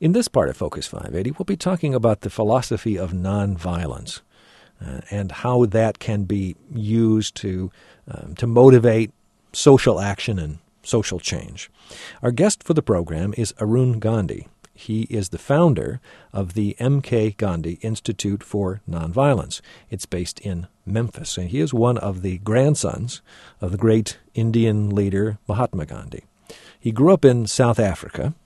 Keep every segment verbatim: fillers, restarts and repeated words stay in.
In this part of Focus five eighty, we'll be talking about the philosophy of nonviolence uh, and how that can be used to um, to motivate social action and social change. Our guest for the program is Arun Gandhi. He is the founder of the M K Gandhi Institute for Nonviolence. It's based in Memphis, and he is one of the grandsons of the great Indian leader Mahatma Gandhi. He grew up in South Africa.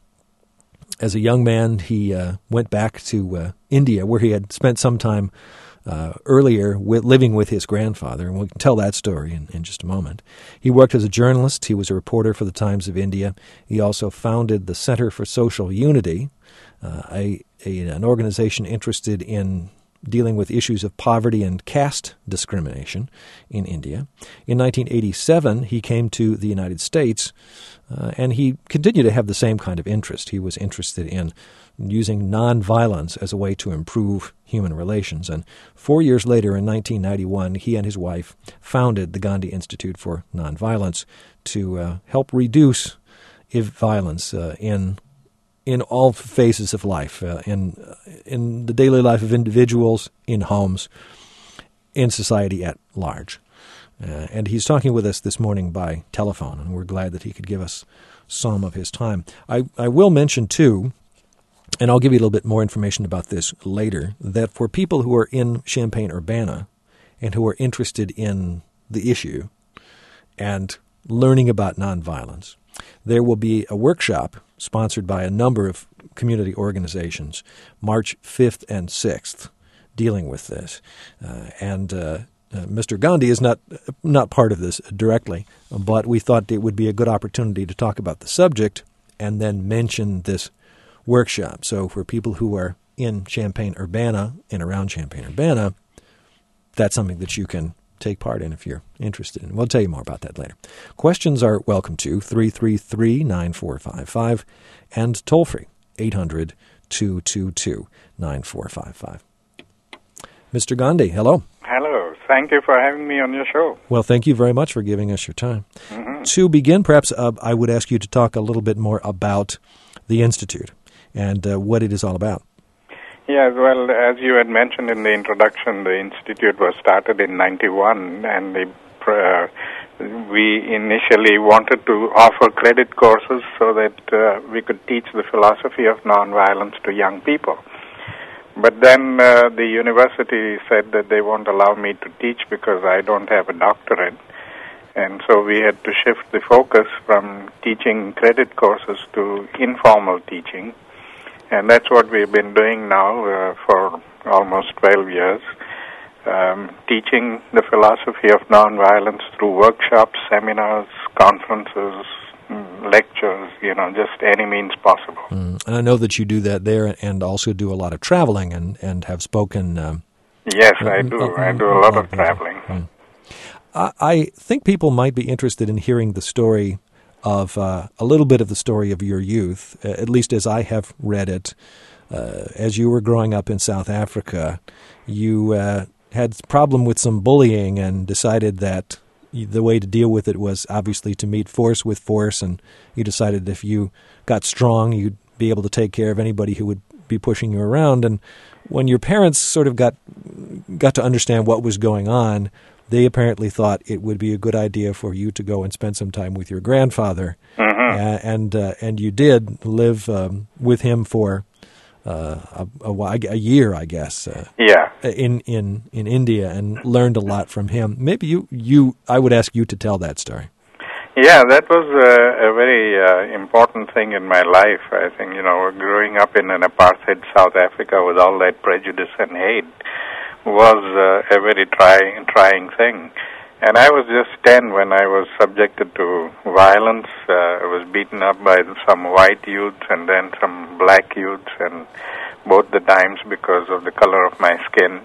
As a young man, he uh, went back to uh, India, where he had spent some time uh, earlier with, living with his grandfather, and we can tell that story in, in just a moment. He worked as a journalist. He was a reporter for the Times of India. He also founded the Center for Social Unity, uh, a, a, an organization interested in dealing with issues of poverty and caste discrimination in India. In nineteen eighty-seven, he came to the United States, uh, and he continued to have the same kind of interest. He was interested in using nonviolence as a way to improve human relations. And four years later, in nineteen ninety-one, he and his wife founded the Gandhi Institute for Nonviolence to uh, help reduce violence uh, in in all phases of life, uh, in in the daily life of individuals, in homes, in society at large. Uh, and he's talking with us this morning by telephone, and we're glad that he could give us some of his time. I, I will mention, too, and I'll give you a little bit more information about this later, that for people who are in Champaign-Urbana and who are interested in the issue and learning about nonviolence, there will be a workshop sponsored by a number of community organizations, March fifth and sixth, dealing with this. Uh, and uh, uh, Mister Gandhi is not not part of this directly, but we thought it would be a good opportunity to talk about the subject and then mention this workshop. So for people who are in Champaign-Urbana and around Champaign-Urbana, that's something that you can take part in if you're interested in. We'll tell you more about that later. Questions are welcome to three three three, nine four five five and toll free eight hundred, two two two, nine four five five. Mister Gandhi, hello. Hello. Thank you for having me on your show. Well, thank you very much for giving us your time. Mm-hmm. To begin, perhaps uh, I would ask you to talk a little bit more about the Institute and uh, what it is all about. Yes, well, as you had mentioned in the introduction, the Institute was started in ninety-one, and the, uh, we initially wanted to offer credit courses so that uh, we could teach the philosophy of nonviolence to young people. But then uh, the university said that they won't allow me to teach because I don't have a doctorate, and so we had to shift the focus from teaching credit courses to informal teaching. And that's what we've been doing now uh, for almost twelve years, um, teaching the philosophy of nonviolence through workshops, seminars, conferences, lectures, you know, just any means possible. Mm. And I know that you do that there and also do a lot of traveling and, and have spoken. Um, yes, I do. Uh, I do a lot of traveling. Mm. I, I think people might be interested in hearing the story of uh, a little bit of the story of your youth, uh, at least as I have read it. Uh, as you were growing up in South Africa, you uh, had a problem with some bullying and decided that the way to deal with it was obviously to meet force with force, and you decided if you got strong, you'd be able to take care of anybody who would be pushing you around. And when your parents sort of got got to understand what was going on, they apparently thought it would be a good idea for you to go and spend some time with your grandfather, mm-hmm. uh, and uh, and you did live um, with him for uh, a, a, a year, I guess. Uh, yeah. In, in in India, and learned a lot from him. Maybe you you I would ask you to tell that story. Yeah, that was a, a very uh, important thing in my life. I think, you know, growing up in an apartheid South Africa with all that prejudice and hate was uh, a very trying, trying thing. And I was just ten when I was subjected to violence. Uh, I was beaten up by some white youths and then some black youths, and both the times because of the color of my skin.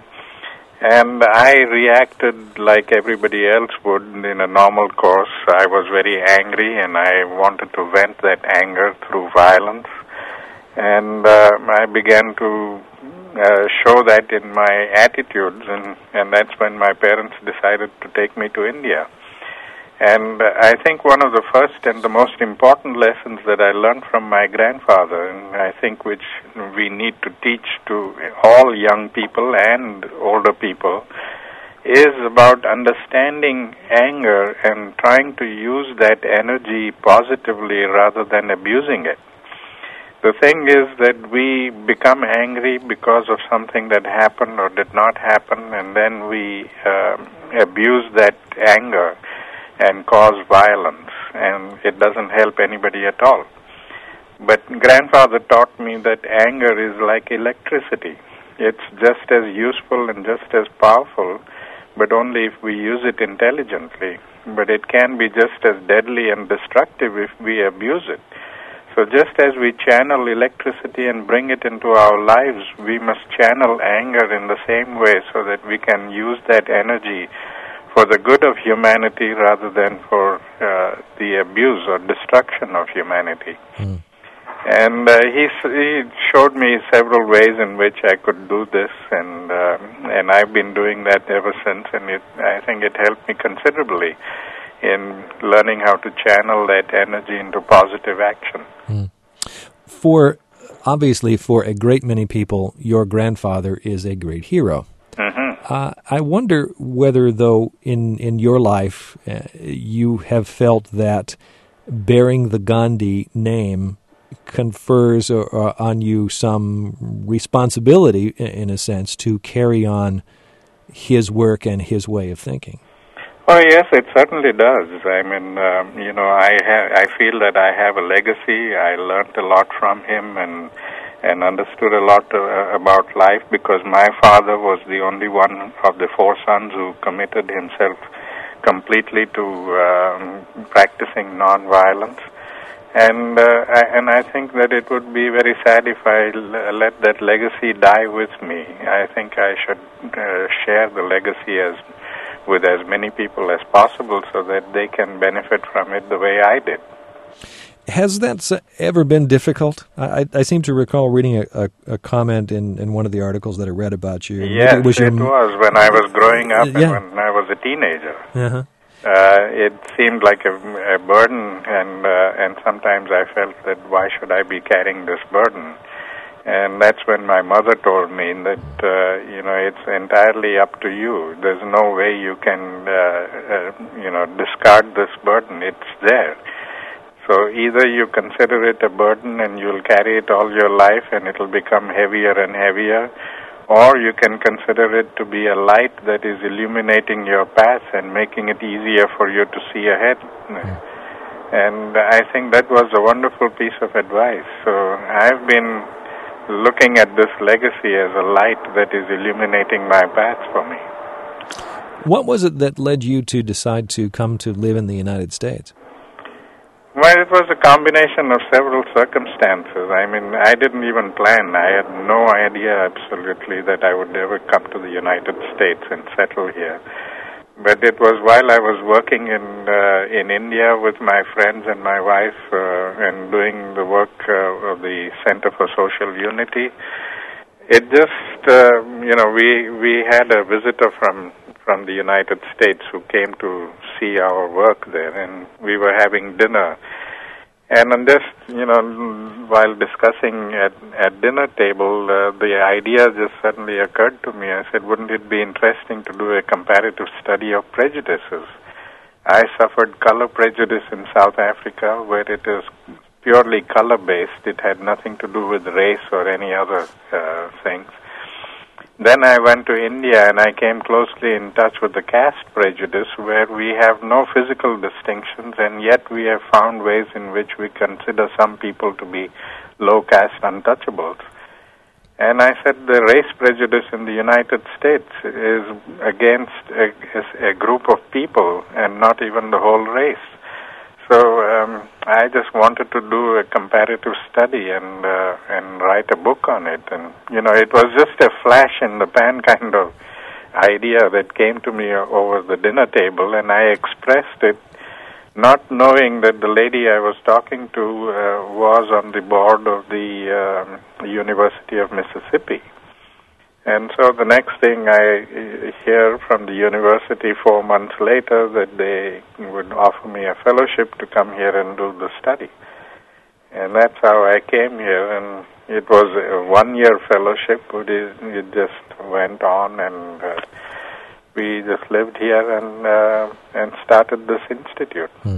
And I reacted like everybody else would in a normal course. I was very angry, and I wanted to vent that anger through violence. And uh, I began to uh, show that in my attitudes, and, and that's when my parents decided to take me to India. And uh, I think one of the first and the most important lessons that I learned from my grandfather, and I think which we need to teach to all young people and older people, is about understanding anger and trying to use that energy positively rather than abusing it. The thing is that we become angry because of something that happened or did not happen, and then we uh, abuse that anger and cause violence, and it doesn't help anybody at all. But grandfather taught me that anger is like electricity. It's just as useful and just as powerful, but only if we use it intelligently. But it can be just as deadly and destructive if we abuse it. So just as we channel electricity and bring it into our lives, we must channel anger in the same way so that we can use that energy for the good of humanity rather than for uh, the abuse or destruction of humanity. Mm. And uh, he, he showed me several ways in which I could do this, and uh, and I've been doing that ever since, and it, I think it helped me considerably in learning how to channel that energy into positive action. Mm. For, obviously, for a great many people, your grandfather is a great hero. Mm-hmm. Uh, I wonder whether, though, in, in your life, uh, you have felt that bearing the Gandhi name confers or, or on you some responsibility, in a sense, to carry on his work and his way of thinking. Oh yes, it certainly does. I mean, um, you know, I ha- I feel that I have a legacy. I learned a lot from him and and understood a lot uh, about life because my father was the only one of the four sons who committed himself completely to um, practicing nonviolence. And uh, I, and I think that it would be very sad if I l- let that legacy die with me. I think I should uh, share the legacy as with as many people as possible so that they can benefit from it the way I did. Has that ever been difficult? I, I seem to recall reading a, a, a comment in, in one of the articles that I read about you. Yes, it was, your... it was when I was growing up yeah. and when I was a teenager. Uh-huh. Uh, it seemed like a, a burden, and uh, and sometimes I felt that why should I be carrying this burden? And that's when my mother told me that, uh, you know, it's entirely up to you. There's no way you can, uh, uh, you know, discard this burden. It's there. So either you consider it a burden and you'll carry it all your life and it'll become heavier and heavier, or you can consider it to be a light that is illuminating your path and making it easier for you to see ahead. And I think that was a wonderful piece of advice. So I've been looking at this legacy as a light that is illuminating my path for me. What was it that led you to decide to come to live in the United States? Well, it was a combination of several circumstances. I mean, I didn't even plan. I had no idea absolutely that I would ever come to the United States and settle here. But it was while I was working in uh, in India with my friends and my wife uh, and doing the work uh, of the Center for Social Unity. It just, uh, you know, we we had a visitor from from the United States who came to see our work there, and we were having dinner. And on this, you know, while discussing at, at dinner table, uh, the idea just suddenly occurred to me. I said, wouldn't it be interesting to do a comparative study of prejudices? I suffered color prejudice in South Africa, where it is purely color-based. It had nothing to do with race or any other uh, things. Then I went to India and I came closely in touch with the caste prejudice, where we have no physical distinctions, and yet we have found ways in which we consider some people to be low caste untouchables. And I said the race prejudice in the United States is against a, a group of people and not even the whole race. So um, I just wanted to do a comparative study and uh, and write a book on it. And, you know, it was just a flash in the pan kind of idea that came to me over the dinner table, and I expressed it not knowing that the lady I was talking to uh, was on the board of the uh, University of Mississippi. And so the next thing I hear from the university four months later that they would offer me a fellowship to come here and do the study. And that's how I came here, and it was a one-year fellowship, but it, it just went on, and uh, we just lived here and uh, and started this institute. Hmm.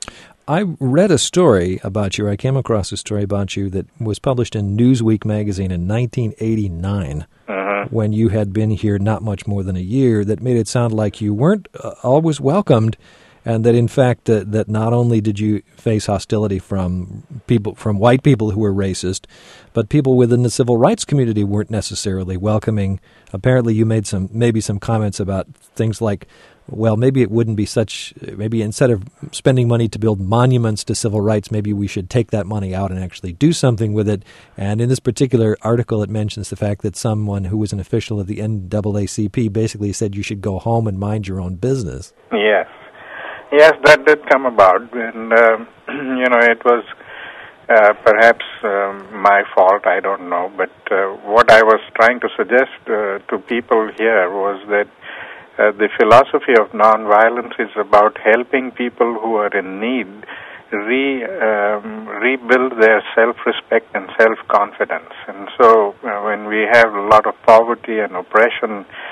I read a story about you, I came across a story about you that was published in Newsweek magazine in nineteen eighty-nine, mm-hmm. when you had been here not much more than a year, that made it sound like you weren't uh, always welcomed, and that in fact uh, that not only did you face hostility from people, from white people who were racist, but people within the civil rights community weren't necessarily welcoming. Apparently you made some, maybe some comments about things like, well, maybe it wouldn't be such, maybe instead of spending money to build monuments to civil rights, maybe we should take that money out and actually do something with it. And in this particular article, it mentions the fact that someone who was an official of the N double A C P basically said you should go home and mind your own business. Yes. Yes, that did come about. And, um, you know, it was uh, perhaps um, my fault, I don't know. But uh, what I was trying to suggest uh, to people here was that Uh, the philosophy of nonviolence is about helping people who are in need re, um, rebuild their self-respect and self-confidence. And so uh, when we have a lot of poverty and oppression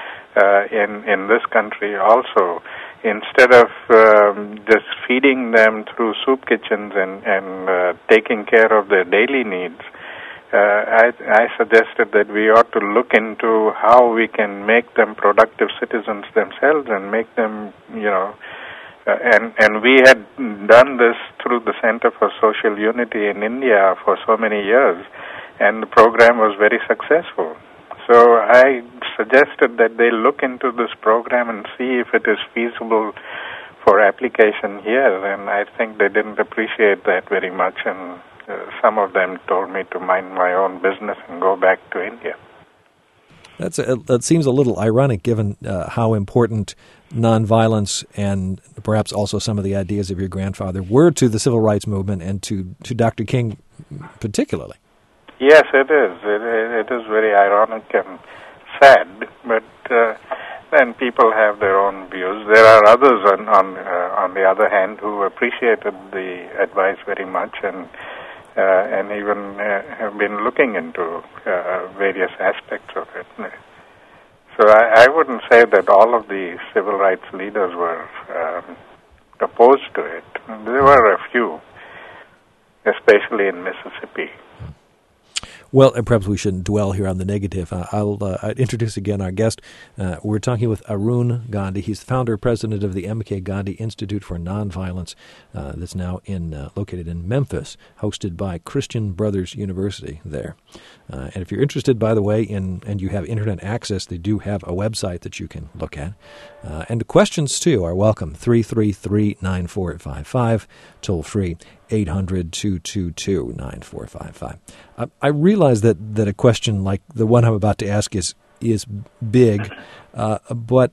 uh, in, in this country also, instead of um, just feeding them through soup kitchens and, and uh, taking care of their daily needs, Uh, I, I suggested that we ought to look into how we can make them productive citizens themselves and make them, you know, uh, and and we had done this through the Center for Social Unity in India for so many years, and the program was very successful. So I suggested that they look into this program and see if it is feasible for application here, and I think they didn't appreciate that very much, and Uh, some of them told me to mind my own business and go back to India. That's a, that seems a little ironic, given uh, how important nonviolence and perhaps also some of the ideas of your grandfather were to the civil rights movement and to, to Doctor King particularly. Yes, it is. It, it is very ironic and sad, but uh, then people have their own views. There are others on on, uh, on the other hand who appreciated the advice very much and Uh, and even uh, have been looking into uh, various aspects of it. So I, I wouldn't say that all of the civil rights leaders were um, opposed to it. There were a few, especially in Mississippi. Well, perhaps we shouldn't dwell here on the negative. Uh, I'll uh, introduce again our guest. Uh, we're talking with Arun Gandhi. He's the founder and president of the M K Gandhi Institute for Nonviolence uh, that's now in uh, located in Memphis, hosted by Christian Brothers University there. Uh, and if you're interested, by the way, in and you have internet access, they do have a website that you can look at. Uh, and the questions, too, are welcome. three three three, nine four five five, toll free, eight hundred, two two two, nine four five five. I, I realize that, that a question like the one I'm about to ask is is big, uh, but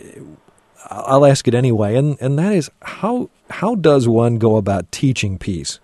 I'll ask it anyway, and, and that is, how how does one go about teaching peace?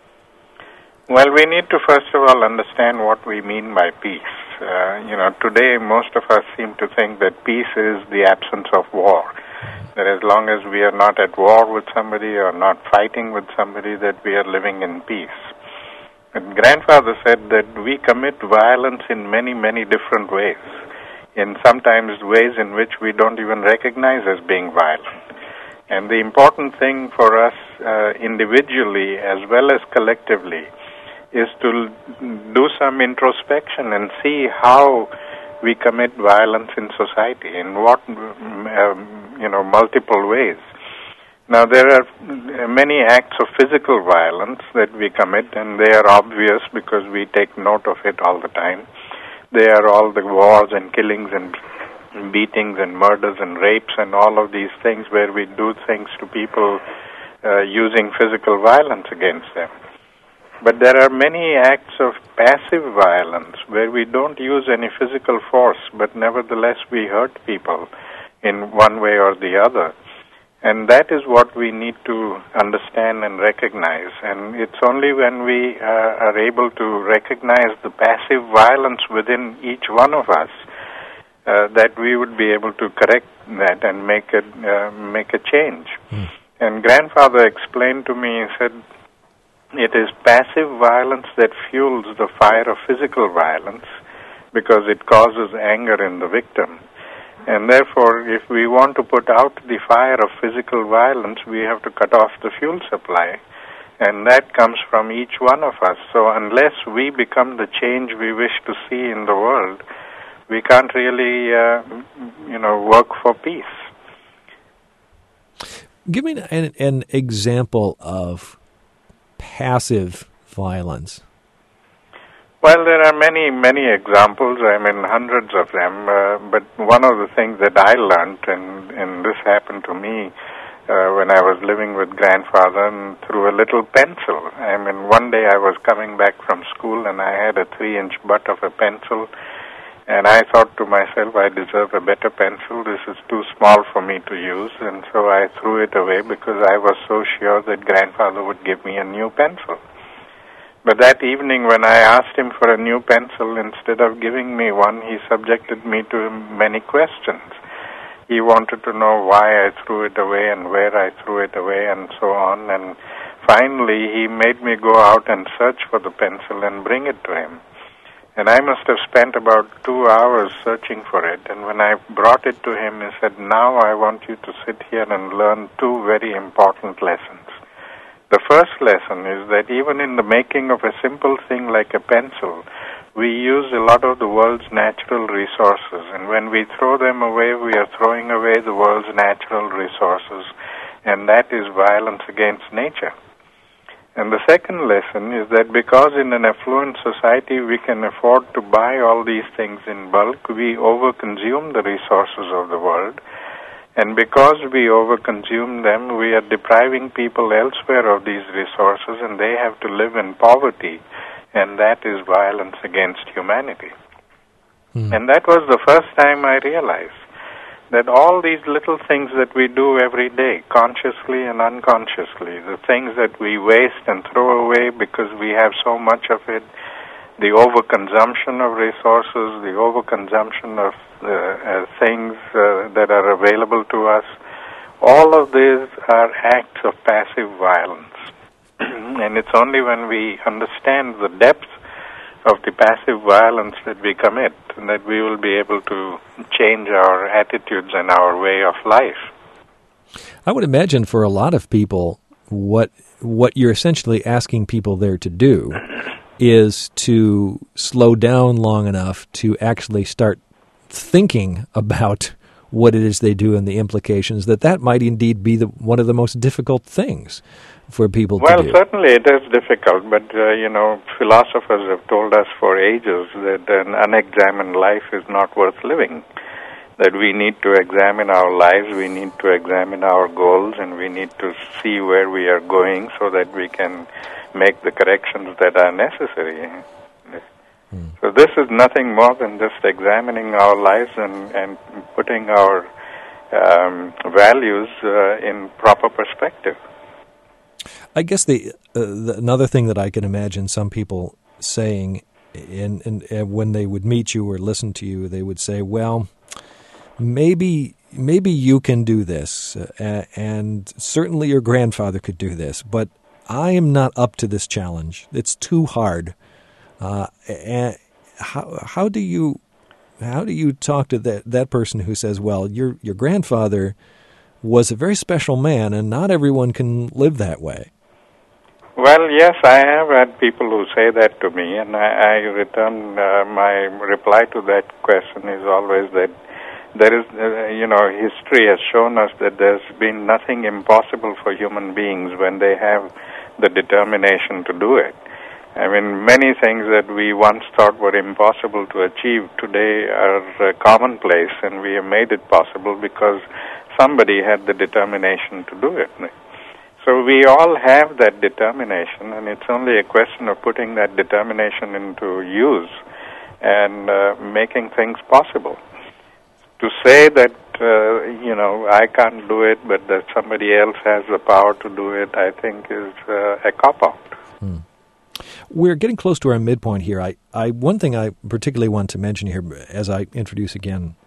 Well, we need to first of all understand what we mean by peace. Uh, you know, today most of us seem to think that peace is the absence of war. That as long as we are not at war with somebody or not fighting with somebody, that we are living in peace. And grandfather said that we commit violence in many, many different ways, in sometimes ways in which we don't even recognize as being violent. And the important thing for us uh, individually as well as collectively is to do some introspection and see how we commit violence in society, in what, um, you know, multiple ways. Now, there are many acts of physical violence that we commit, and they are obvious because we take note of it all the time. They are all the wars and killings and beatings and murders and rapes and all of these things where we do things to people uh, using physical violence against them. But there are many acts of passive violence where we don't use any physical force, but nevertheless we hurt people in one way or the other. And that is what we need to understand and recognize. And it's only when we uh, are able to recognize the passive violence within each one of us uh, that we would be able to correct that and make a, uh, make a change. Mm. And grandfather explained to me, he said, it is passive violence that fuels the fire of physical violence because it causes anger in the victim. And therefore, if we want to put out the fire of physical violence, we have to cut off the fuel supply. And that comes from each one of us. So unless we become the change we wish to see in the world, we can't really, uh, you know, work for peace. Give me an, an example of passive violence. Well, there are many, many examples. I mean, hundreds of them. Uh, but one of the things that I learned, and, and this happened to me uh, when I was living with grandfather, and through a little pencil. I mean, one day I was coming back from school, and I had a three-inch butt of a pencil, and I thought to myself, I deserve a better pencil. This is too small for me to use, and so I threw it away because I was so sure that grandfather would give me a new pencil. But that evening when I asked him for a new pencil, instead of giving me one, he subjected me to many questions. He wanted to know why I threw it away and where I threw it away and so on. And finally, he made me go out and search for the pencil and bring it to him. And I must have spent about two hours searching for it. And when I brought it to him, he said, now I want you to sit here and learn two very important lessons. The first lesson is that even in the making of a simple thing like a pencil, we use a lot of the world's natural resources. And when we throw them away, we are throwing away the world's natural resources. And that is violence against nature. And the second lesson is that because in an affluent society we can afford to buy all these things in bulk, we overconsume the resources of the world. And because we overconsume them, we are depriving people elsewhere of these resources, and they have to live in poverty, and that is violence against humanity. Hmm. And that was the first time I realized that all these little things that we do every day, consciously and unconsciously, the things that we waste and throw away because we have so much of it, the overconsumption of resources, the overconsumption of uh, uh, things uh, that are available to us, all of these are acts of passive violence. And it's only when we understand the depth of the passive violence that we commit that we will be able to change our attitudes and our way of life. I would imagine for a lot of people, what what you're essentially asking people there to do is to slow down long enough to actually start thinking about what it is they do and the implications, that that might indeed be the, one of the most difficult things for people well, to do. Well, certainly it is difficult, but, uh, you know, philosophers have told us for ages that an unexamined life is not worth living, that we need to examine our lives, we need to examine our goals, and we need to see where we are going so that we can make the corrections that are necessary. Hmm. So this is nothing more than just examining our lives and, and putting our um, values uh, in proper perspective. I guess the, uh, the another thing that I can imagine some people saying in, in, uh, when they would meet you or listen to you, they would say, well, maybe maybe you can do this, uh, and certainly your grandfather could do this, but I am not up to this challenge. It's too hard. Uh, and how how do you how do you talk to that that person who says, well, your your grandfather was a very special man, and not everyone can live that way? Well, yes, I have had people who say that to me, and I, I return uh, my reply to that question is always that there is, uh, you know, history has shown us that there's been nothing impossible for human beings when they have the determination to do it. I mean, many things that we once thought were impossible to achieve today are uh, commonplace, and we have made it possible because somebody had the determination to do it. So we all have that determination, and it's only a question of putting that determination into use and uh, making things possible. To say that, uh, you know, I can't do it, but that somebody else has the power to do it, I think is uh, a cop-out. Hmm. We're getting close to our midpoint here. I, I, one thing I particularly want to mention here as I introduce again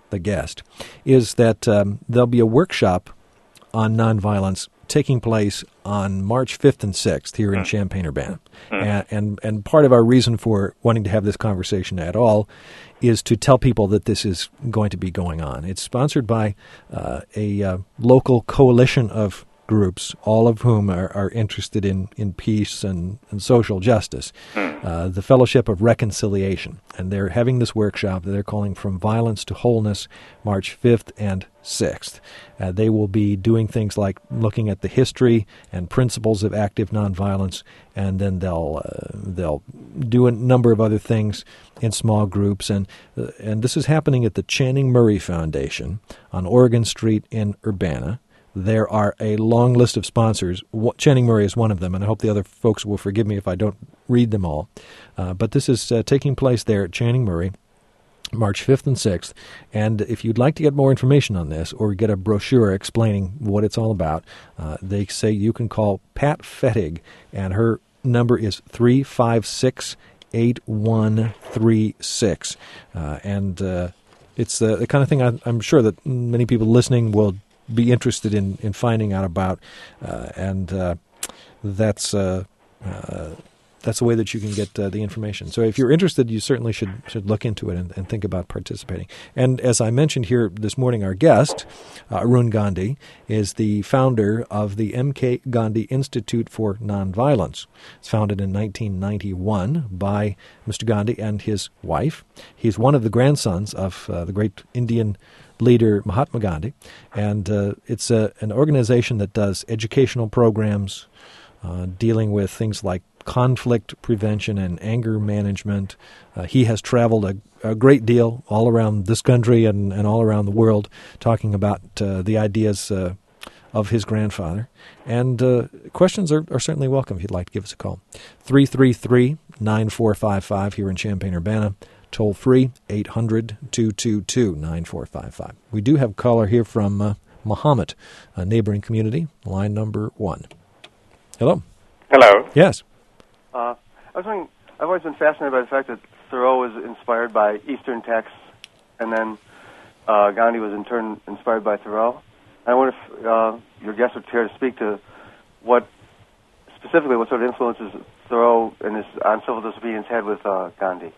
the guest, is that um, there'll be a workshop on nonviolence taking place on March fifth and sixth here in Champaign-Urbana. Mm. And, and and part of our reason for wanting to have this conversation at all is to tell people that this is going to be going on. It's sponsored by uh, a uh, local coalition of groups, all of whom are, are interested in, in peace and, and social justice, uh, the Fellowship of Reconciliation. And they're having this workshop that they're calling From Violence to Wholeness, March fifth and sixth. Uh, they will be doing things like looking at the history and principles of active nonviolence, and then they'll uh, they'll do a number of other things in small groups. And uh, and this is happening at the Channing Murray Foundation on Oregon Street in Urbana. There are a long list of sponsors. Channing Murray is one of them, and I hope the other folks will forgive me if I don't read them all. Uh, but this is uh, taking place there at Channing Murray, March fifth and sixth. And if you'd like to get more information on this or get a brochure explaining what it's all about, uh, they say you can call Pat Fettig, and her number is three five six, eight one three six. Uh, and uh, it's the, the kind of thing I, I'm sure that many people listening will be interested in, in finding out about, uh, and uh, that's uh, uh, that's the way that you can get uh, the information. So if you're interested, you certainly should should look into it and, and think about participating. And as I mentioned here this morning, our guest, uh, Arun Gandhi, is the founder of the M K Gandhi Institute for Nonviolence. It's founded in nineteen ninety-one by Mister Gandhi and his wife. He's one of the grandsons of uh, the great Indian leader Mahatma Gandhi, and uh, it's a, an organization that does educational programs uh, dealing with things like conflict prevention and anger management. Uh, he has traveled a, a great deal all around this country and, and all around the world talking about uh, the ideas uh, of his grandfather. And uh, questions are, are certainly welcome if you'd like to give us a call. three three three, nine four five five here in Champaign-Urbana. Toll free, eight hundred, two two two, nine four five five. We do have a caller here from uh, Muhammad, a neighboring community, line number one. Hello. Hello. Yes. Uh, I was wondering, I've always been fascinated by the fact that Thoreau was inspired by Eastern texts, and then uh, Gandhi was in turn inspired by Thoreau. I wonder if uh, your guest would care to speak to what, specifically, what sort of influences Thoreau and his on civil disobedience had with uh, Gandhi.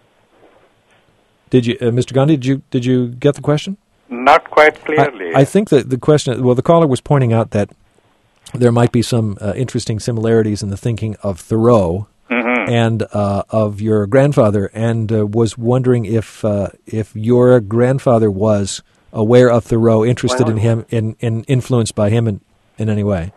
Did you, uh, Mister Gandhi? Did you did you get the question? Not quite clearly. I, I think that the question. Well, the caller was pointing out that there might be some uh, interesting similarities in the thinking of Thoreau mm-hmm. and uh, of your grandfather, and uh, was wondering if uh, if your grandfather was aware of Thoreau, interested in him, in, in influenced by him in, in any way.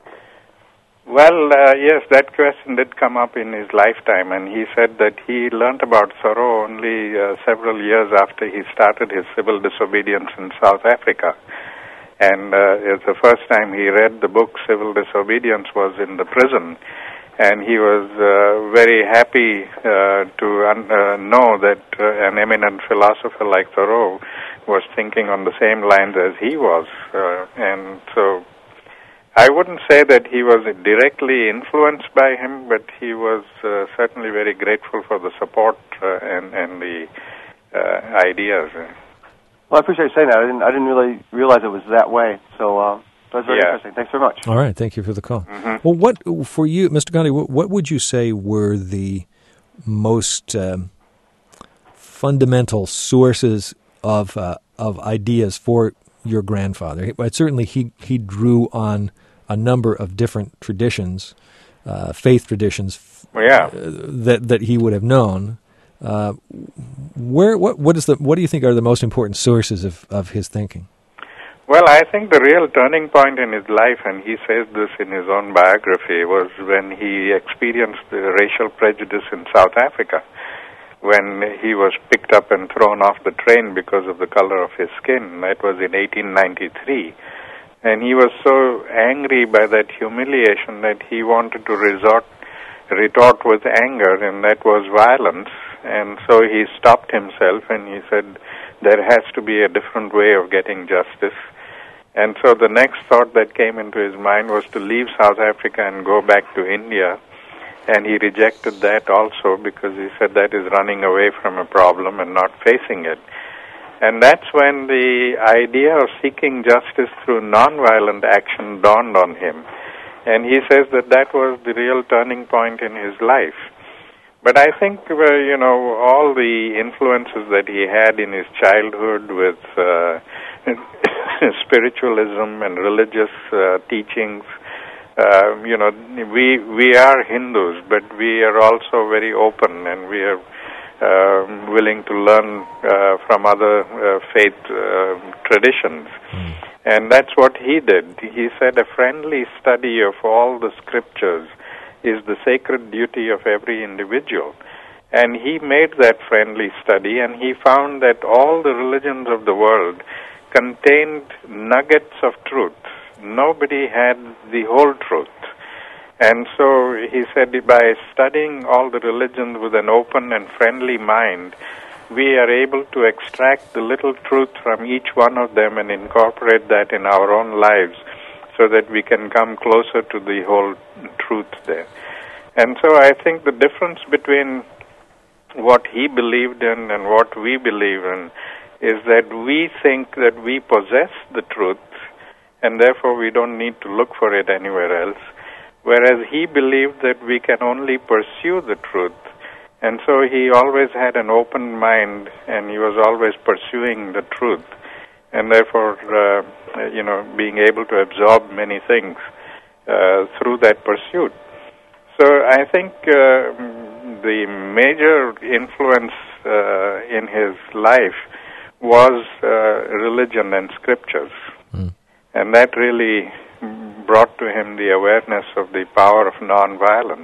Well, uh, yes, that question did come up in his lifetime, and he said that he learned about Thoreau only uh, several years after he started his civil disobedience in South Africa. And uh, it's the first time he read the book Civil Disobedience was in the prison, and he was uh, very happy uh, to un- uh, know that uh, an eminent philosopher like Thoreau was thinking on the same lines as he was. Uh, and so I wouldn't say that he was directly influenced by him, but he was uh, certainly very grateful for the support uh, and, and the uh, ideas. Well, I appreciate you saying that. I didn't, I didn't really realize it was that way. So uh, that's very yeah. interesting. Thanks very much. All right. Thank you for the call. Mm-hmm. Well, what, for you, Mister Gandhi, what, what would you say were the most um, fundamental sources of uh, of ideas for your grandfather? But certainly he, he drew on a number of different traditions, uh, faith traditions well, yeah. uh, that that he would have known. Uh, where what what is the what do you think are the most important sources of, of his thinking? Well, I think the real turning point in his life, and he says this in his own biography, was when he experienced the racial prejudice in South Africa, when he was picked up and thrown off the train because of the color of his skin. That was in eighteen ninety-three. And he was so angry by that humiliation that he wanted to resort, retort with anger, and that was violence. And so he stopped himself and he said, there has to be a different way of getting justice. And so the next thought that came into his mind was to leave South Africa and go back to India. And he rejected that also because he said that is running away from a problem and not facing it. And that's when the idea of seeking justice through nonviolent action dawned on him. And he says that that was the real turning point in his life. But I think, uh, you know, all the influences that he had in his childhood with uh, spiritualism and religious uh, teachings, uh, you know, we we are Hindus, but we are also very open, and we are uh, willing to learn uh, from other uh, faith uh, traditions. Mm. And that's what he did. He said a friendly study of all the scriptures is the sacred duty of every individual. And he made that friendly study, and he found that all the religions of the world contained nuggets of truth. Nobody had the whole truth. And so he said, by studying all the religions with an open and friendly mind, we are able to extract the little truth from each one of them and incorporate that in our own lives, so that we can come closer to the whole truth there. And so I think the difference between what he believed in and what we believe in is that we think that we possess the truth, and therefore we don't need to look for it anywhere else, whereas he believed that we can only pursue the truth. And so he always had an open mind, and he was always pursuing the truth, and therefore, uh, you know, being able to absorb many things uh, through that pursuit. So I think uh, the major influence uh, in his life was uh, religion and scriptures. Mm. And that really brought to him the awareness of the power of nonviolence.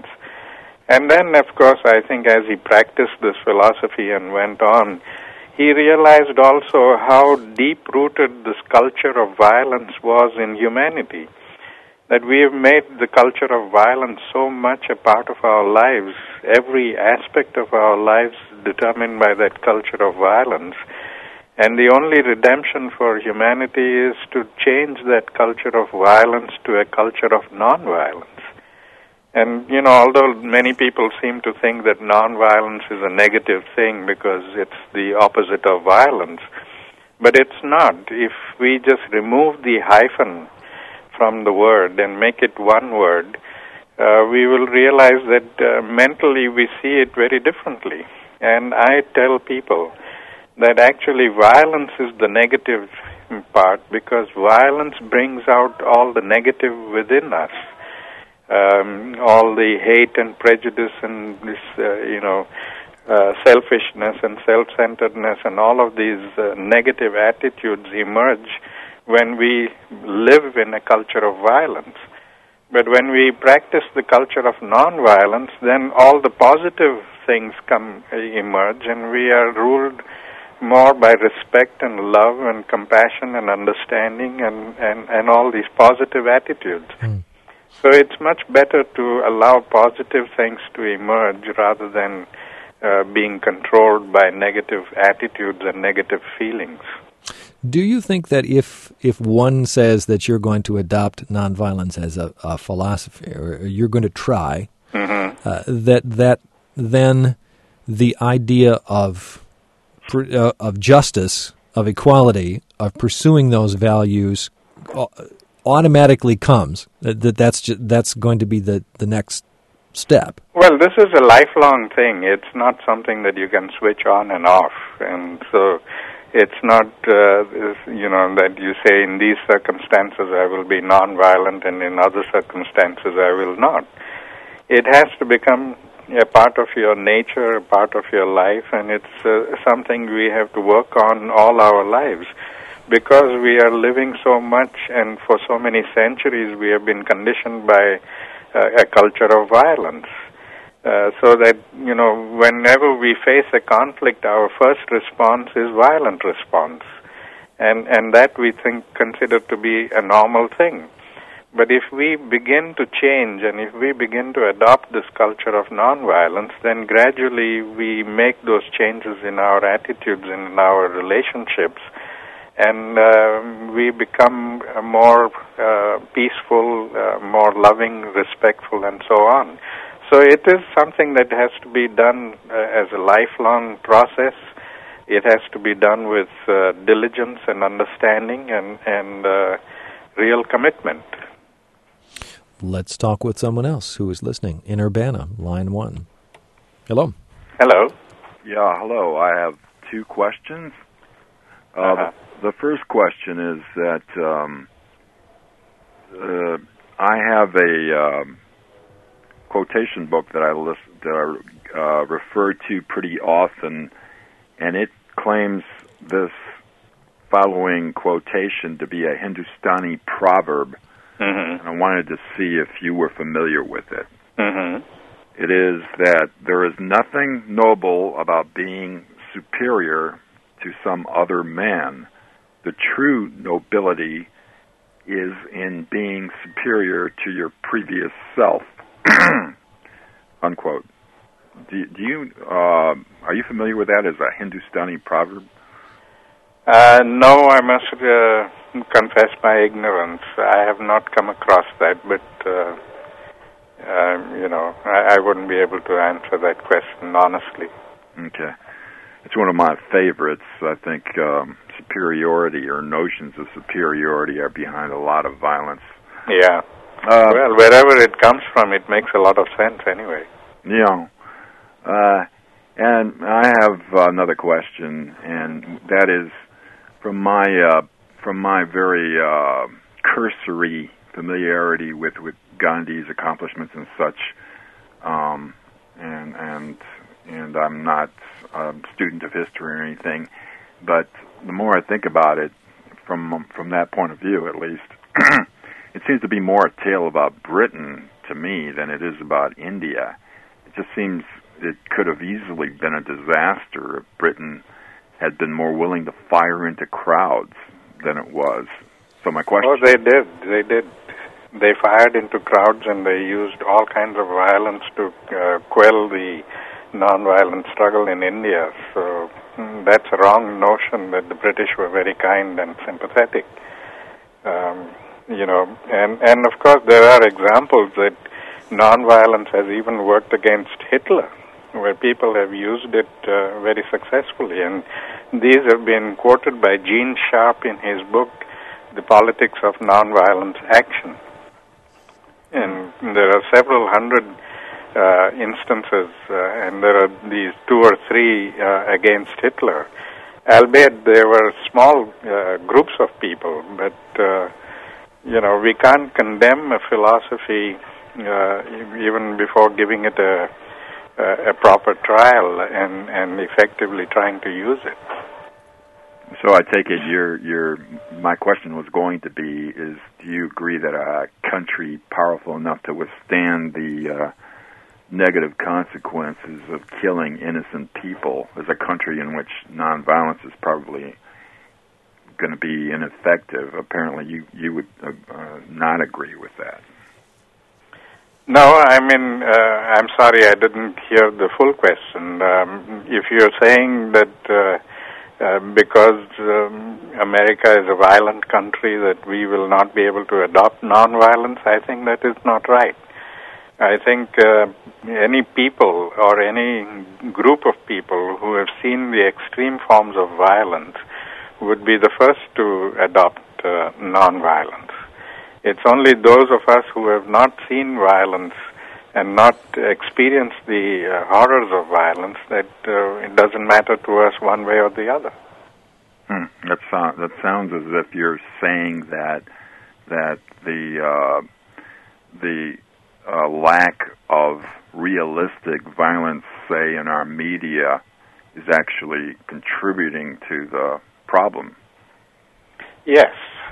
And then, of course, I think as he practiced this philosophy and went on, he realized also how deep-rooted this culture of violence was in humanity, that we have made the culture of violence so much a part of our lives, every aspect of our lives determined by that culture of violence. And the only redemption for humanity is to change that culture of violence to a culture of nonviolence. And, you know, although many people seem to think that nonviolence is a negative thing because it's the opposite of violence, but it's not. If we just remove the hyphen from the word and make it one word, uh, we will realize that uh, mentally we see it very differently. And I tell people that actually violence is the negative part, because violence brings out all the negative within us. Um, all the hate and prejudice and this, uh, you know, uh, selfishness and self-centeredness and all of these uh, negative attitudes emerge when we live in a culture of violence. But when we practice the culture of nonviolence, then all the positive things come uh, emerge, and we are ruled more by respect and love and compassion and understanding and, and, and all these positive attitudes. Mm. So it's much better to allow positive things to emerge rather than uh, being controlled by negative attitudes and negative feelings. Do you think that if if one says that you're going to adopt nonviolence as a, a philosophy, or you're going to try, mm-hmm. uh, that that then the idea of uh, of justice, of equality, of pursuing those values uh, automatically comes, that, that that's just, that's going to be the, the next step? Well, this is a lifelong thing. It's not something that you can switch on and off. And so it's not, uh, you know, that you say in these circumstances I will be nonviolent and in other circumstances I will not. It has to become a part of your nature, a part of your life, and it's uh, something we have to work on all our lives. Because we are living so much, and for so many centuries we have been conditioned by uh, a culture of violence. Uh, so that, you know, whenever we face a conflict, our first response is violent response. And, and that we think consider to be a normal thing. But if we begin to change, and if we begin to adopt this culture of nonviolence, then gradually we make those changes in our attitudes and in our relationships, and uh, we become uh, more uh, peaceful, uh, more loving, respectful, and so on. So it is something that has to be done uh, as a lifelong process, it has to be done with uh, diligence and understanding and, and uh, real commitment. Let's talk with someone else who is listening. In Urbana, line one. Hello. Hello. Yeah, hello. I have two questions. Uh, uh-huh. the, the first question is that um, uh, I have a um, quotation book that I list, that I uh, refer to pretty often, and it claims this following quotation to be a Hindustani proverb, mm-hmm. and I wanted to see if you were familiar with it. Mm-hmm. It is that there is nothing noble about being superior to some other man. The true nobility is in being superior to your previous self. Unquote. Do, do you uh, are you familiar with that as a Hindustani proverb? Uh, no, I must uh, confess my ignorance. I have not come across that, but uh, uh, you know, I, I wouldn't be able to answer that question honestly. Okay, it's one of my favorites. I think um, superiority or notions of superiority are behind a lot of violence. Yeah. Uh, well, wherever it comes from, it makes a lot of sense anyway. Yeah. Uh, and I have uh, another question, and that is from my uh, from my very uh, cursory familiarity with, with Gandhi's accomplishments and such, um, and and and I'm not a student of history or anything, but the more I think about it, from from that point of view, at least. It seems to be more a tale about Britain to me than it is about India. It just seems it could have easily been a disaster if Britain had been more willing to fire into crowds than it was. So my question... Oh, they did. They did. They fired into crowds and they used all kinds of violence to uh, quell the nonviolent struggle in India. So mm, that's a wrong notion that the British were very kind and sympathetic. Um, You know, and, and of course there are examples that nonviolence has even worked against Hitler, where people have used it uh, very successfully. And these have been quoted by Gene Sharp in his book, The Politics of Nonviolent Action. And there are several hundred uh, instances, uh, and there are these two or three uh, against Hitler. Albeit there were small uh, groups of people, but... Uh, You know, we can't condemn a philosophy uh, even before giving it a, a, a proper trial and, and effectively trying to use it. So I take it your your my question was going to be is do you agree that a country powerful enough to withstand the uh, negative consequences of killing innocent people is a country in which nonviolence is probably going to be ineffective? Apparently you, you would uh, uh, not agree with that. No, I mean, uh, I'm sorry I didn't hear the full question. Um, if you're saying that uh, uh, because um, America is a violent country that we will not be able to adopt nonviolence, I think that is not right. I think uh, any people or any group of people who have seen the extreme forms of violence would be the first to adopt uh, nonviolence. It's only those of us who have not seen violence and not experienced the uh, horrors of violence that uh, it doesn't matter to us one way or the other. Hmm. That, so- that sounds as if you're saying that that the uh, the uh, lack of realistic violence, say in our media, is actually contributing to the problem. Yes.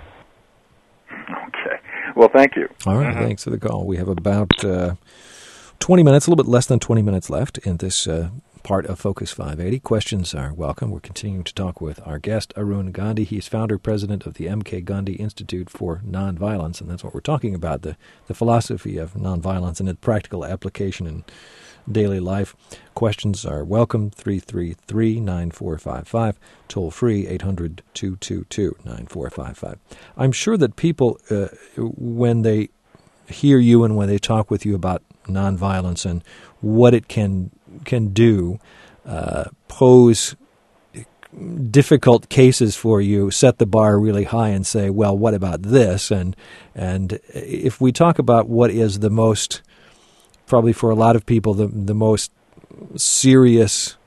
Okay. Well, thank you. All right. Mm-hmm. Thanks for the call. We have about uh, twenty minutes, a little bit less than twenty minutes left in this uh, part of Focus five eighty. Questions are welcome. We're continuing to talk with our guest, Arun Gandhi. He's founder, president of the M K Gandhi Institute for Nonviolence, and that's what we're talking about, the, the philosophy of nonviolence and its practical application in daily life. Questions are welcome, three three three, nine four five five, toll free, eight hundred, two two two, nine four five five. I'm sure that people, uh, when they hear you and when they talk with you about nonviolence and what it can can do, uh, pose difficult cases for you set the bar really high and say, well, what about this? And and if we talk about what is the most, probably for a lot of people, the the most serious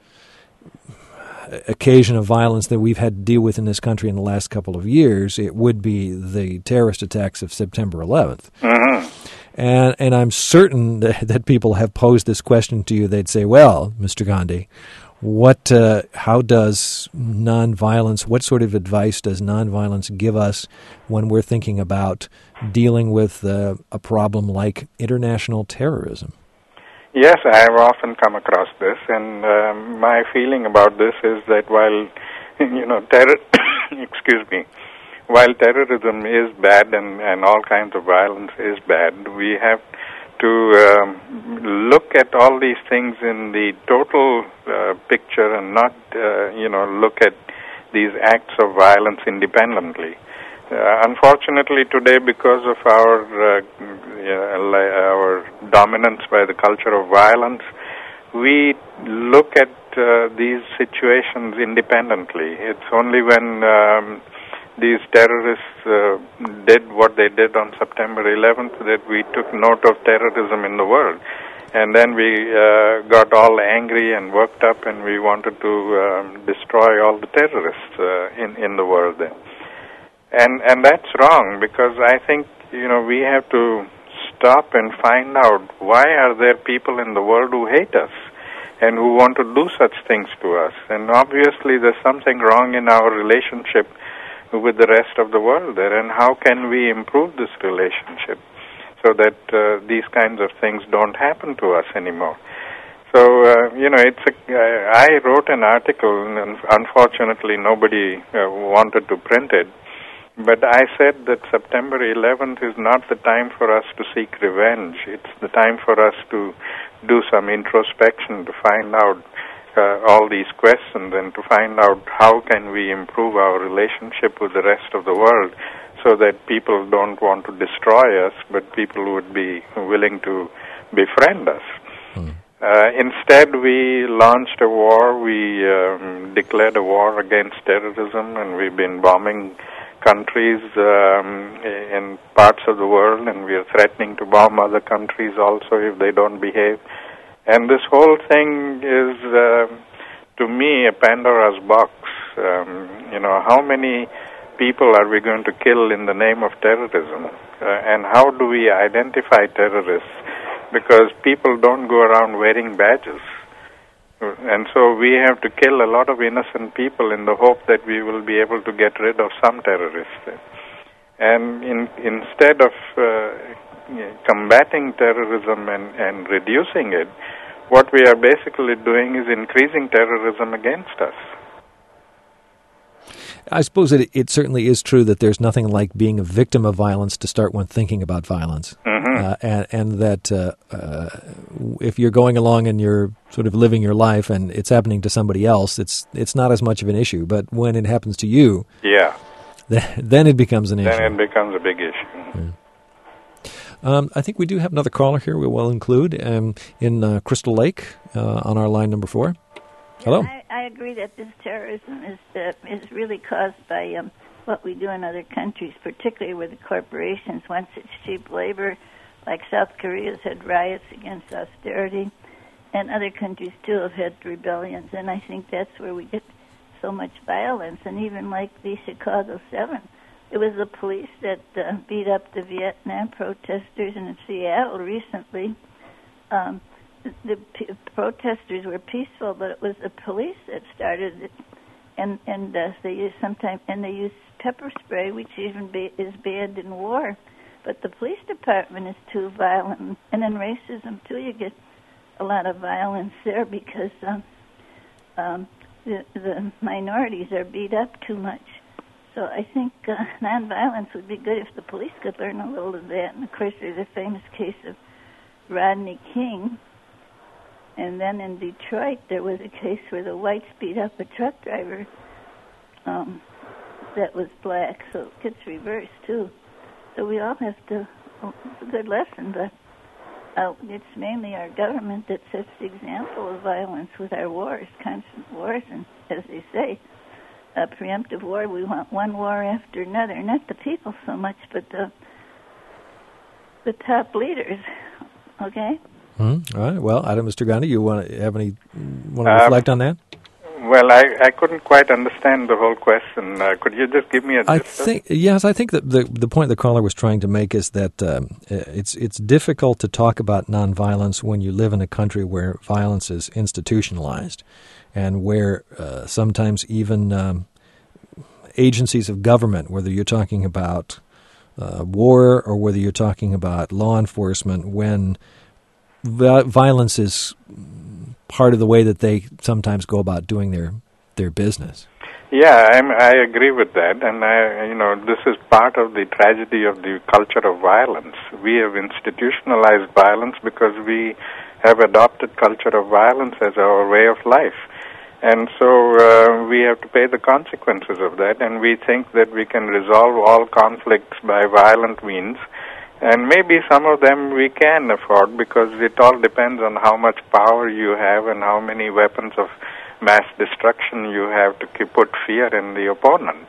occasion of violence that we've had to deal with in this country in the last couple of years, it would be the terrorist attacks of September eleventh. Mm-hmm. And and I'm certain that, that people have posed this question to you. They'd say, well, Mister Gandhi, what, uh, how does nonviolence, what sort of advice does nonviolence give us when we're thinking about dealing with uh, a problem like international terrorism? Yes, I have often come across this, and um, my feeling about this is that while, you know, terror, excuse me, while terrorism is bad and, and all kinds of violence is bad, we have to um, look at all these things in the total uh, picture and not, uh, you know, look at these acts of violence independently. Uh, unfortunately, today, because of our uh, uh, our dominance by the culture of violence, we look at uh, these situations independently. It's only when um, these terrorists uh, did what they did on September eleventh that we took note of terrorism in the world. And then we uh, got all angry and worked up, and we wanted to um, destroy all the terrorists uh, in, in the world then. And and that's wrong, because I think, you know, we have to stop and find out why are there people in the world who hate us and who want to do such things to us. And obviously there's something wrong in our relationship with the rest of the world there, and how can we improve this relationship so that uh, these kinds of things don't happen to us anymore. So, uh, you know, it's a, uh, I wrote an article, and unfortunately nobody uh, wanted to print it. But I said that September eleventh is not the time for us to seek revenge. It's the time for us to do some introspection, to find out uh, all these questions and to find out how can we improve our relationship with the rest of the world so that people don't want to destroy us, but people would be willing to befriend us. Mm. Uh, instead, we launched a war. We um, declared a war against terrorism, and we've been bombing countries um, in parts of the world, and we are threatening to bomb other countries also if they don't behave. And this whole thing is, uh, to me, a Pandora's box. Um, you know, how many people are we going to kill in the name of terrorism? Uh, and how do we identify terrorists? Because people don't go around wearing badges. And so we have to kill a lot of innocent people in the hope that we will be able to get rid of some terrorists. And in, instead of uh, combating terrorism and, and reducing it, what we are basically doing is increasing terrorism against us. I suppose it, it certainly is true that there's nothing like being a victim of violence to start one thinking about violence. Mm-hmm. Uh, and, and that uh, uh, if you're going along and you're sort of living your life and it's happening to somebody else, it's it's not as much of an issue. But when it happens to you, yeah, then, then it becomes an then issue. Then it becomes a big issue. Yeah. Um, I think we do have another caller here we will include um, in uh, Crystal Lake uh, on our line number four. Hello. I, I agree that this terrorism is uh, is really caused by um, what we do in other countries, particularly with the corporations. Once it's cheap labor, like South Korea's had riots against austerity, and other countries too have had rebellions. And I think that's where we get so much violence. And even like the Chicago Seven, it was the police that uh, beat up the Vietnam protesters, and in Seattle recently. Um, The p- protesters were peaceful, but it was the police that started it, and and uh, they use sometimes and they use pepper spray, which even ba- is banned in war. But the police department is too violent, and in racism too, you get a lot of violence there because um, um, the the minorities are beat up too much. So I think uh, nonviolence would be good if the police could learn a little of that. And of course, there's a famous case of Rodney King. And then in Detroit, there was a case where the whites beat up a truck driver um, that was black, so it gets reversed, too. So we all have to, well, it's a good lesson, but uh, it's mainly our government that sets the example of violence with our wars, constant wars, and as they say, a preemptive war. We want one war after another. Not the people so much, but the the top leaders. Okay. Mm-hmm. All right. Well, Adam, Mister Gandhi, you want to have any want to Um, reflect on that? Well, I, I couldn't quite understand the whole question. Uh, could you just give me a I gist of- think yes, I think that the the point the caller was trying to make is that um, it's it's difficult to talk about nonviolence when you live in a country where violence is institutionalized, and where uh, sometimes even um, agencies of government, whether you're talking about uh, war or whether you're talking about law enforcement, when vi- violence is part of the way that they sometimes go about doing their their business. Yeah, I'm, I agree with that, and I, you know, this is part of the tragedy of the culture of violence. We have institutionalized violence because we have adopted culture of violence as our way of life, and so uh, we have to pay the consequences of that. And we think that we can resolve all conflicts by violent means, and maybe some of them we can afford because it all depends on how much power you have and how many weapons of mass destruction you have to keep, put fear in the opponent.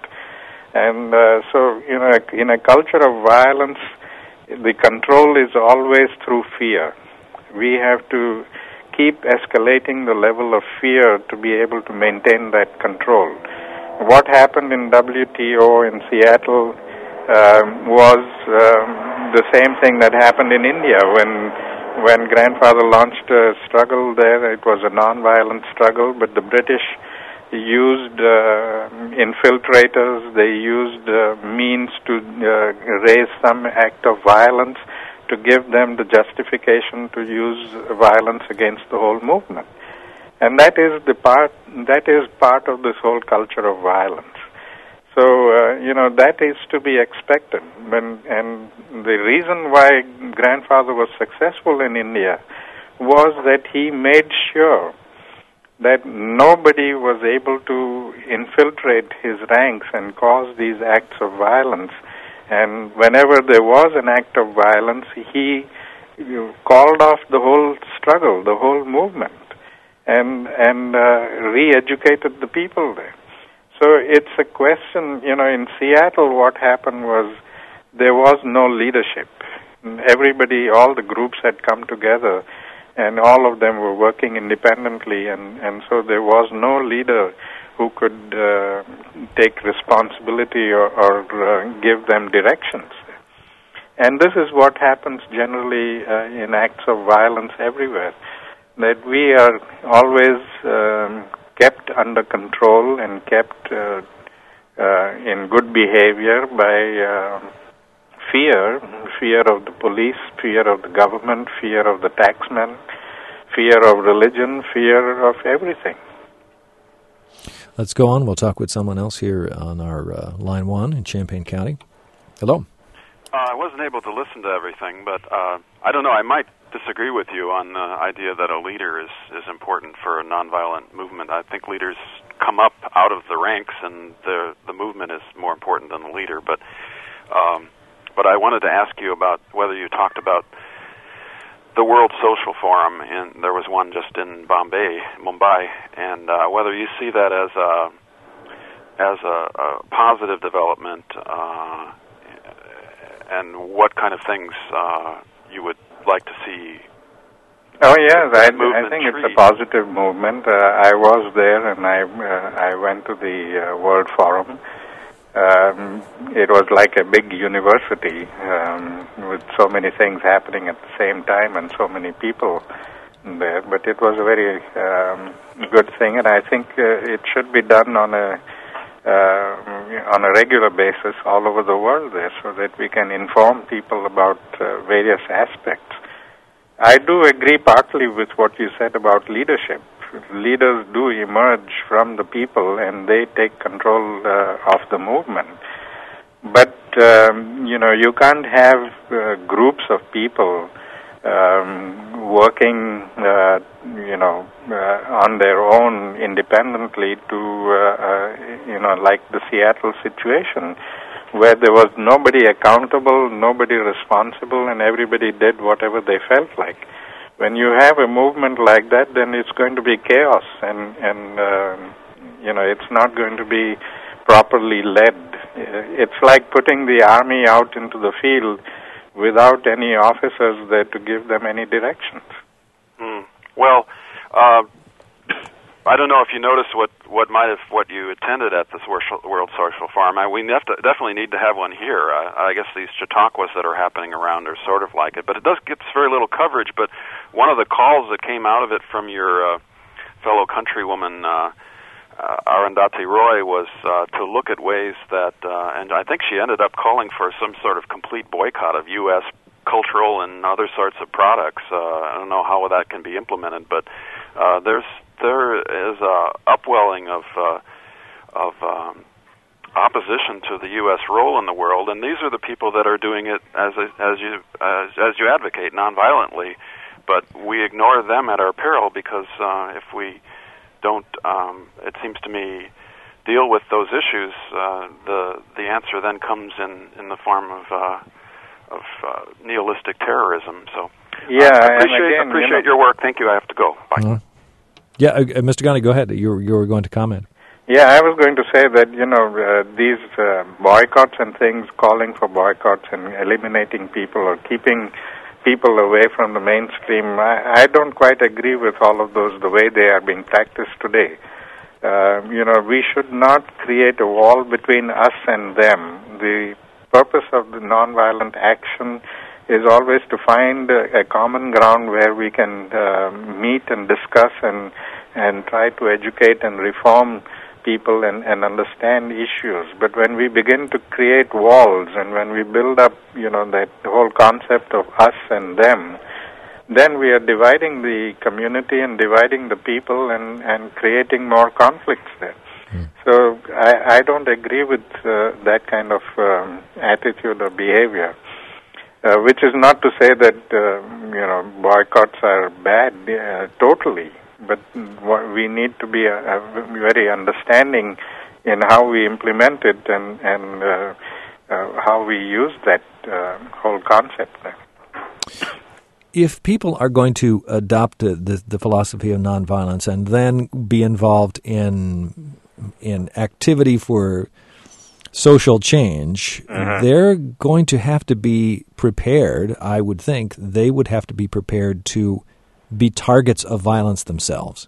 And uh, so, you know, in a culture of violence, the control is always through fear. We have to keep escalating the level of fear to be able to maintain that control. What happened in W T O in Seattle um, was um, the same thing that happened in India when When grandfather launched a struggle there. It was a non-violent struggle, but the British used uh, infiltrators. They used uh, means to uh, raise some act of violence to give them the justification to use violence against the whole movement. And that is the part. That is part of this whole culture of violence. So, uh, you know, that is to be expected. When, and the reason why grandfather was successful in India was that he made sure that nobody was able to infiltrate his ranks and cause these acts of violence. And whenever there was an act of violence, he you know, called off the whole struggle, the whole movement, and, and uh, re-educated the people there. So it's a question, you know, in Seattle what happened was there was no leadership. Everybody, all the groups had come together and all of them were working independently, and, and so there was no leader who could uh, take responsibility or, or uh, give them directions. And this is what happens generally uh, in acts of violence everywhere, that we are always um, kept under control and kept uh, uh, in good behavior by uh, fear, fear of the police, fear of the government, fear of the taxman, fear of religion, fear of everything. Let's go on. We'll talk with someone else here on our uh, line one in Champaign County. Hello. Uh, I wasn't able to listen to everything, but uh, I don't know, I might disagree with you on the idea that a leader is, is important for a nonviolent movement. I think leaders come up out of the ranks, and the the movement is more important than the leader. But um, but I wanted to ask you about whether you talked about the World Social Forum, and there was one just in Bombay, Mumbai, and uh, whether you see that as a as a, a positive development, uh, and what kind of things uh, you would like to see. Oh yes, I, I think it's a positive movement. Uh, I was there, and I uh, I went to the uh, World Forum. Um, it was like a big university um, with so many things happening at the same time and so many people there. But it was a very um, good thing, and I think uh, it should be done on a uh, on a regular basis all over the world there, so that we can inform people about uh, various aspects. I do agree partly with what you said about leadership. Leaders do emerge from the people, and they take control uh, of the movement. But, um, you know, you can't have uh, groups of people um, working, uh, you know, uh, on their own independently to, uh, uh, you know, like the Seattle situation, where there was nobody accountable, nobody responsible, and everybody did whatever they felt like. When you have a movement like that, then it's going to be chaos, and, and uh, you know, it's not going to be properly led. It's like putting the army out into the field without any officers there to give them any directions. Mm. Well, uh, I don't know if you noticed what, what might have what you attended at this World Social Forum. I, we have to, definitely need to have one here. Uh, I guess these Chautauquas that are happening around are sort of like it, but it does get very little coverage. But one of the calls that came out of it from your uh, fellow countrywoman uh, uh, Arundhati Roy was uh, to look at ways that, uh, and I think she ended up calling for some sort of complete boycott of U S cultural and other sorts of products. Uh, I don't know how that can be implemented, but uh, there's there is a upwelling of uh, of um, opposition to the U S role in the world, and these are the people that are doing it as as you as, as you advocate nonviolently. But we ignore them at our peril because uh, if we don't, um, it seems to me, deal with those issues, uh, the the answer then comes in, in the form of uh, of uh, nihilistic terrorism. So yeah, uh, I appreciate, again, appreciate you know, your work. Thank you. I have to go. Bye. Mm-hmm. Yeah, uh, Mister Gandhi, go ahead. You you were going to comment. Yeah, I was going to say that, you know, uh, these uh, boycotts and things, calling for boycotts and eliminating people or keeping people away from the mainstream, I, I don't quite agree with all of those the way they are being practiced today. Uh, you know, we should not create a wall between us and them. The purpose of the nonviolent action is always to find a, a common ground where we can uh, meet and discuss and and try to educate and reform people and, and understand issues. But when we begin to create walls and when we build up, you know, that whole concept of us and them, then we are dividing the community and dividing the people and, and creating more conflicts there. Mm. So I, I don't agree with uh, that kind of um, attitude or behavior. Uh, which is not to say that, uh, you know, boycotts are bad, uh, totally. But we need to be a, a very understanding in how we implement it and, and uh, uh, how we use that uh, whole concept there. If people are going to adopt uh, the, the philosophy of nonviolence and then be involved in in activity for social change, mm-hmm. they're going to have to be prepared, I would think, they would have to be prepared to be targets of violence themselves.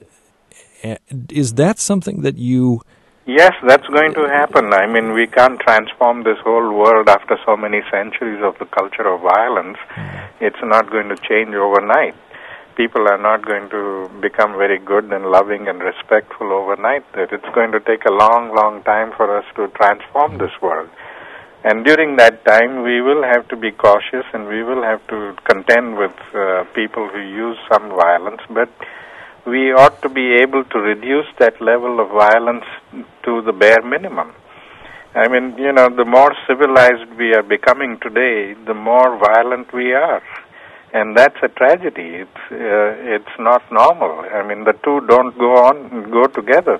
Is that something that you... Yes, that's going to happen. I mean, we can't transform this whole world after so many centuries of the culture of violence. Mm-hmm. It's not going to change overnight. People are not going to become very good and loving and respectful overnight. It's going to take a long, long time for us to transform this world. And during that time, we will have to be cautious and we will have to contend with uh, people who use some violence. But we ought to be able to reduce that level of violence to the bare minimum. I mean, you know, the more civilized we are becoming today, the more violent we are. And that's a tragedy. It's uh, it's not normal. I mean, the two don't go on go together.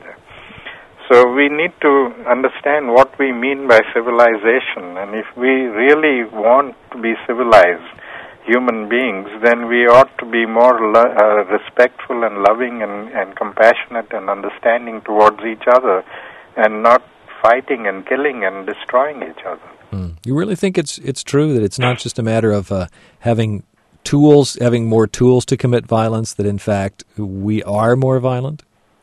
So we need to understand what we mean by civilization. And if we really want to be civilized human beings, then we ought to be more lo- uh, respectful and loving and, and compassionate and understanding towards each other and not fighting and killing and destroying each other. Mm. You really think it's it's true that it's not just a matter of uh, having tools, having more tools to commit violence, that in fact we are more violent?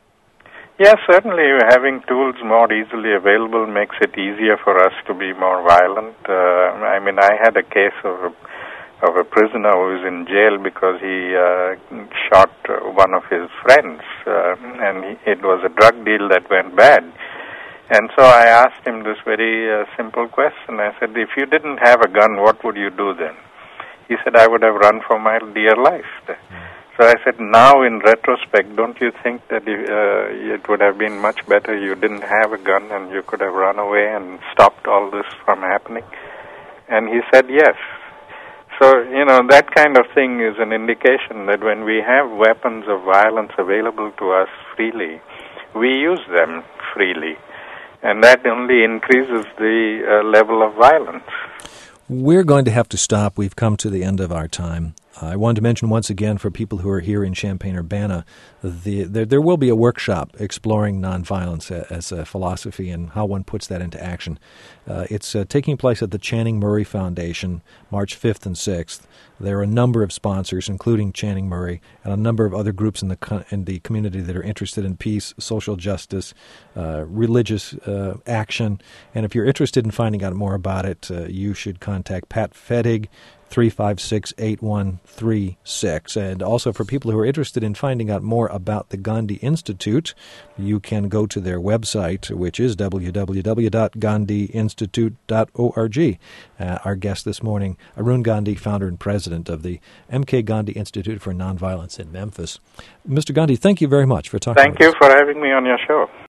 Yes, certainly having tools more easily available makes it easier for us to be more violent. Uh, I mean, I had a case of a, of a prisoner who was in jail because he uh, shot one of his friends, uh, and he, it was a drug deal that went bad. And so I asked him this very uh, simple question. I said, if you didn't have a gun, what would you do then? He said, I would have run for my dear life. So I said, now in retrospect, don't you think that uh, it would have been much better you didn't have a gun and you could have run away and stopped all this from happening? And he said, yes. So, you know, that kind of thing is an indication that when we have weapons of violence available to us freely, we use them freely. And that only increases the uh, level of violence. We're going to have to stop. We've come to the end of our time. I wanted to mention once again for people who are here in Champaign-Urbana, the, there, there will be a workshop exploring nonviolence as a philosophy and how one puts that into action. Uh, it's uh, taking place at the Channing Murray Foundation, March fifth and sixth. There are a number of sponsors, including Channing Murray, and a number of other groups in the co- in the community that are interested in peace, social justice, uh, religious uh, action. And if you're interested in finding out more about it, uh, you should contact Pat Fettig, three five six, eight one three six. And also for people who are interested in finding out more about the Gandhi Institute, you can go to their website, which is w w w dot gandhi institute dot org. Uh, our guest this morning, Arun Gandhi, founder and president of the M K Gandhi Institute for Nonviolence in Memphis. Mister Gandhi, thank you very much for talking Thank with you us. for having me on your show.